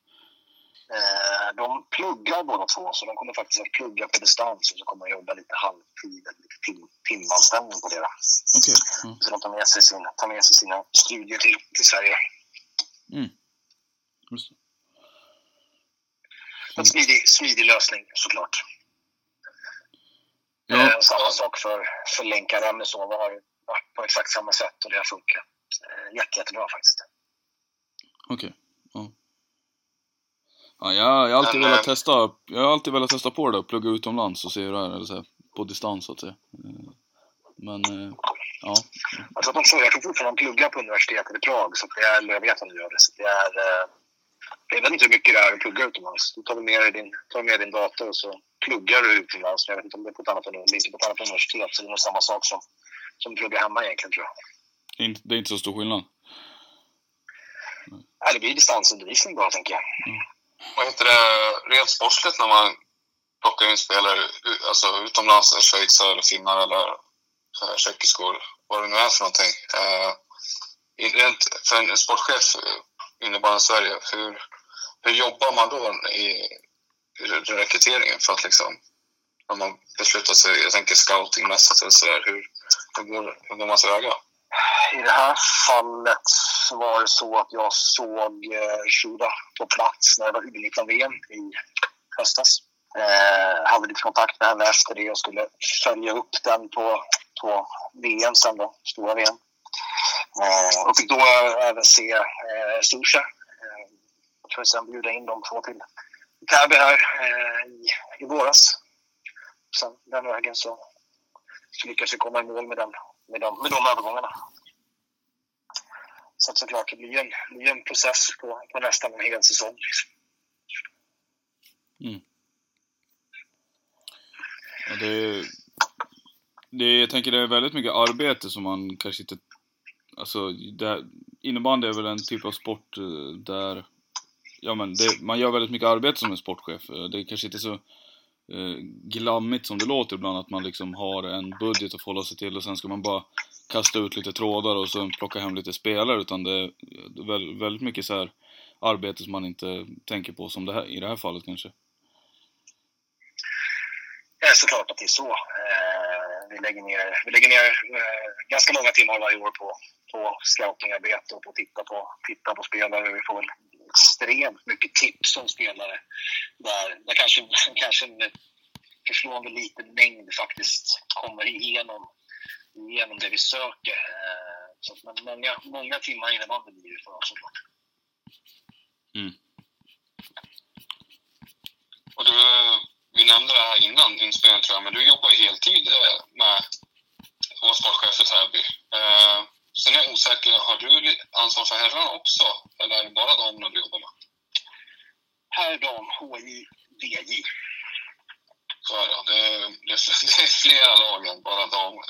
De pluggar båda två, så de kommer faktiskt att plugga på distans, och så kommer de jobba lite halvtid eller lite tim, timanställning på det. Okay. Mm. Så de tar med sig, sin, tar med sig sina studier till, till Sverige. Mm. Just det. En smidig, smidig lösning, såklart. Ja. Eh, samma sak för, för Lenka Remnesova har ju varit på exakt samma sätt och det har funkat eh, jätte, jättebra faktiskt. Okej, okay. Ja. Ja, jag har alltid Men, velat testa, jag har alltid velat testa på det och plugga utomlands och se hur det är, eller så här, på distans så att säga. Men, ja. Jag tror att de tror, jag tror fortfarande de pluggar på universitetet i Prag, så det är, eller jag vet att de gör det, så det är, jag vet inte hur mycket det är att plugga utomlands. Du tar med din, tar med din dator och så pluggar du utomlands. Jag vet inte om det är på ett annat, det är på ett annat universitet, så det är nog samma sak som, som pluggar hemma egentligen, tror jag. Det är inte så stor skillnad. Nej, det blir distansundervisning bara, tänker jag. Mm. Vad heter det rent sportsligt när man plockar in spelare alltså utomlands, eller schweizare eller finnar eller äh, tjeckiskor, vad det nu är för någonting. Äh, rent för en sportchef innebandy i Sverige, hur, hur jobbar man då i, i rekryteringen för att liksom, när man beslutar sig, jag tänker scoutingmässigt eller sådär, hur, hur, går, hur går man tillväga? I det här fallet så var det så att jag såg eh, Shuda på plats när det var U nitton-V M i höstas. Eh, hade lite kontakt med henne efter det och skulle följa upp den på, på V M sen då, stora V M. Eh, och fick då även se eh, Storsjö. Eh, för att sen bjuda in de två till Täby här eh, i, i våras. Sen den vägen så, så lyckades vi komma i mål med, den, med, de, med de övergångarna. Så att såklart det blir en, blir en process på, på nästan en hel säsong. Liksom. Mm. Ja, det, det, jag tänker det är väldigt mycket arbete som man kanske inte... Alltså, det, innebandy är väl en typ av sport där... Ja, men det, man gör väldigt mycket arbete som en sportchef. Det är kanske inte så eh, glammigt som det låter ibland, att man liksom har en budget att hålla sig till och sen ska man bara kasta ut lite trådar och sen plocka hem lite spelare, utan det är väldigt, väldigt mycket så här arbete som man inte tänker på som det här, i det här fallet kanske. Det är såklart att det är så. Eh, vi lägger ner, vi lägger ner eh, ganska många timmar varje år på, på scoutingarbete och på att titta på, titta på spelare. Vi får väl extremt mycket tips om spelare där, där kanske, kanske en förslående liten mängd faktiskt kommer igenom, igenom det vi söker. Eh, så, men många, många timmar innebandy blir det för oss såklart. Mm. Och du, vi nämnde det här innan inspelningen tror jag, men du jobbar ju heltid med att vara sportchef för Täby. Eh, sen är jag osäker, har du ansvar för herrarna också? Eller är det bara damerna du jobbar med? Herr, dam, H I, D J. Så är det, det, det, det är flera lag än bara damer.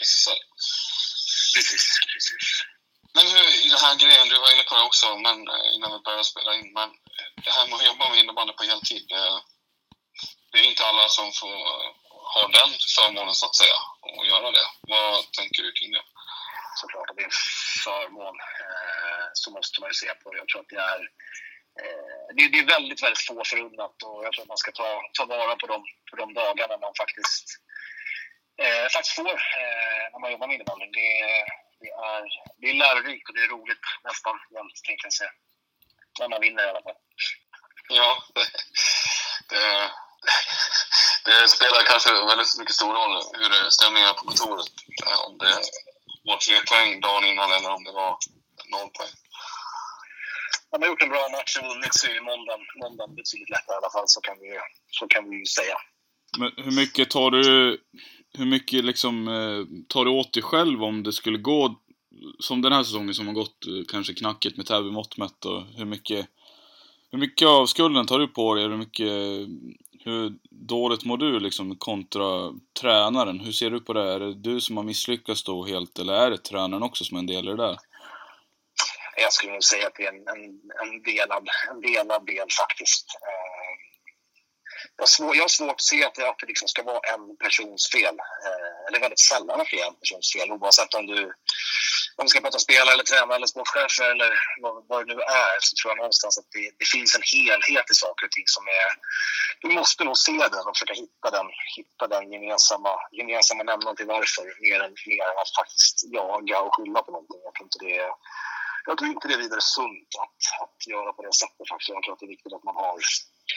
Precis, precis. Men hur, i den här grejen, du var inne på det också men, innan vi började spela in, men det här med att jobba med innebandy på heltid, det, det är inte alla som får ha den förmånen så att säga och göra det. Vad tänker du kring det? Såklart att det är en förmån, eh, så måste man ju se på det. Jag tror att det är, eh, det, det är väldigt, väldigt få förunnat och jag tror att man ska ta, ta vara på de, på de dagarna man faktiskt, eh, faktiskt får eh, när man jobbar med innebandy. Det, det, är, det är lärorikt och det är roligt nästan jämt, tänkte jag säga. När man vinner i alla fall. Ja, det, det, det spelar kanske väldigt mycket stor roll hur det är stämningen på kontoret. Om det var tre poäng dagen innan eller om det var noll poäng. Om man har gjort en bra match och vunnit så är måndagen, måndagen betydligt lättare i alla fall, så kan vi, så kan vi ju säga. Men hur mycket tar du, hur mycket liksom tar du åt dig själv om det skulle gå som den här säsongen som har gått kanske knackigt med Täby mått mätt, och hur mycket hur mycket av skulden tar du på dig? Hur mycket, hur dåligt mår du liksom kontra tränaren? Hur ser du på det? Är det du som har misslyckats då helt, eller är det tränaren också som är en del i det där? Jag skulle nog säga att det är en, en, en, delad, en delad del faktiskt. Jag har, svår, jag har svårt att se att det, att det liksom ska vara en persons fel. Eller väldigt sällan att det är en persons fel. Oavsett om du, om du ska prata spelare eller tränare eller sportchef eller vad, vad det nu är, så tror jag någonstans att det, det finns en helhet i saker och ting som är... Du måste nog se den och försöka hitta den, hitta den gemensamma, gemensamma nämnaren till varför, mer än, mer än att faktiskt jaga och skylla på någonting. Jag tror inte det är... Jag tror inte det är vidare sunt att, att göra på det sättet faktiskt. Jag tror att det är viktigt att man har,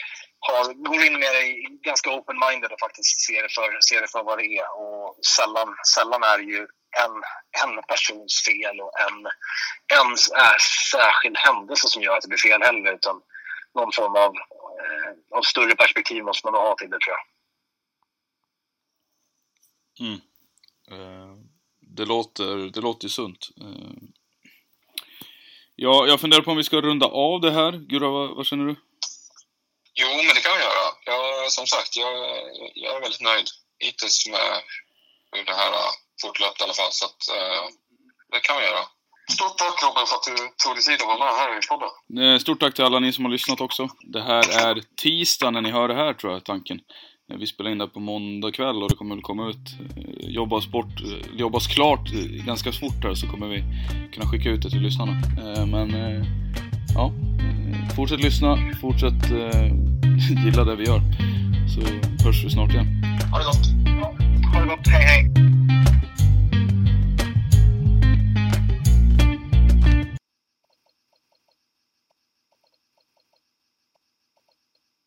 har, går in med det ganska open-minded och faktiskt ser det för, ser det för vad det är. Och sällan, sällan är det ju en, en persons fel och en, en är särskild händelse som gör att det blir fel heller, utan någon form av, eh, av större perspektiv måste man ha till det, tror jag. Mm. Uh, det, låter, det låter ju sunt. Uh, ja, jag funderar på om vi ska runda av det här. Gura, vad, vad känner du? Jo, men det kan vi göra. Jag, som sagt, jag, jag är väldigt nöjd hittills med hur det här har fortlöpt i alla fall. Så att, uh, det kan vi göra. Stort tack, Robin, för att du tog dig tid att vara med här i podden. Stort tack till alla ni som har lyssnat också. Det här är tisdag när ni hör det här, tror jag, tanken. Vi spelar in det på måndag kväll och det kommer väl komma ut, jobbas bort, jobbas klart ganska fort här, så kommer vi kunna skicka ut det till lyssnarna. Men ja, fortsätt lyssna, fortsätt gilla det vi gör, så hörs vi snart igen. Ha det gott. Ja, ha det gott, hej hej.